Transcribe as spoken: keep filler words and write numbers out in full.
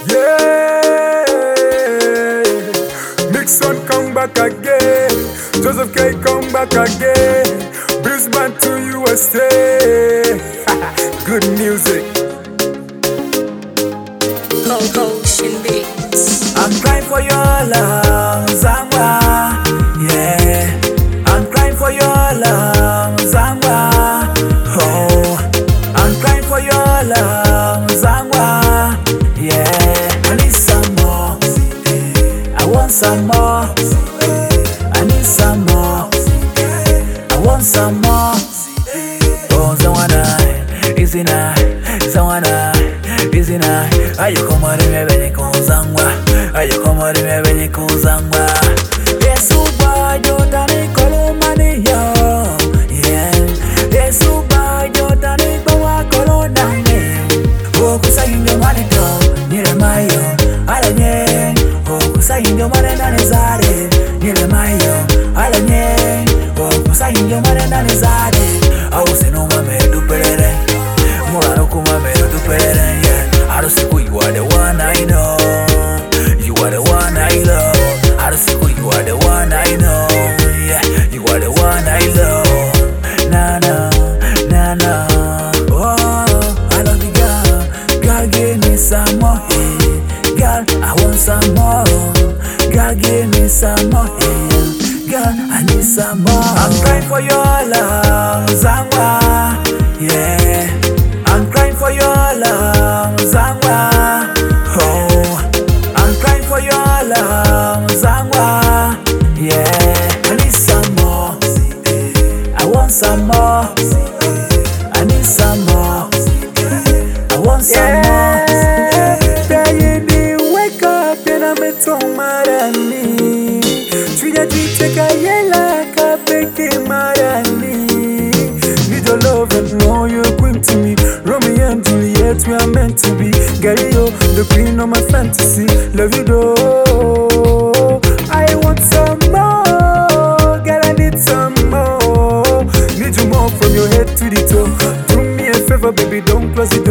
Yeah, Mixon come back again. Joseph K come back again. Brisbane to U S A. Good music. Ocean Beats. I'm crying for your love, Zangwa. Yeah, I'm crying for your love, Zangwa. Oh, I'm crying for your love, Zangwa. Yeah, I need some more. I want some more. I need some more. I want some more. Oh, Zangwana, easy now, Zangwana, easy now. Ayo como de me ven con Zangwa. Ayo como de me ven con Zangwa. Yesu ba yo tani kolomani yo. Yeah, Yesu ba yo tani bawa kolonane. Oh, kusa inyo mane do, nile mayo, ala nye. Oh, kusa inyo mane nane zare, nile mayo, ala nye. Oh, kusa inyo mane nane zare. Awu sinu mame du perere, murano kuma me du perere. Yeah, I don't see who you are, the one I know. You are the one I love. I don't see who you are, the one I know. Yeah, you are the one I love. Nah, nah, nah, nah. Oh, I love you, girl. Girl, give me some more. Hey. Girl, I want some more. Girl, give me some more. Hey. Girl, I need some more. I'm crying for your love, Zangwa. Yeah, I'm crying for your love, Zangwa. Oh, I'm crying for your love, Zangwa. Yeah, I need some more. I want some more. I need some more. I want some more. Baby, wake up and I'm a tomarani. Chuya chicheka yela kapeke marani. Need your love and know you're queen to me. Romeo and Juliet, we are meant to be. Galileo, the queen of my fantasy. Love you though. I want some more. Girl, I need some more. Need you more from your head to the toe. Do me a favor, baby, don't close the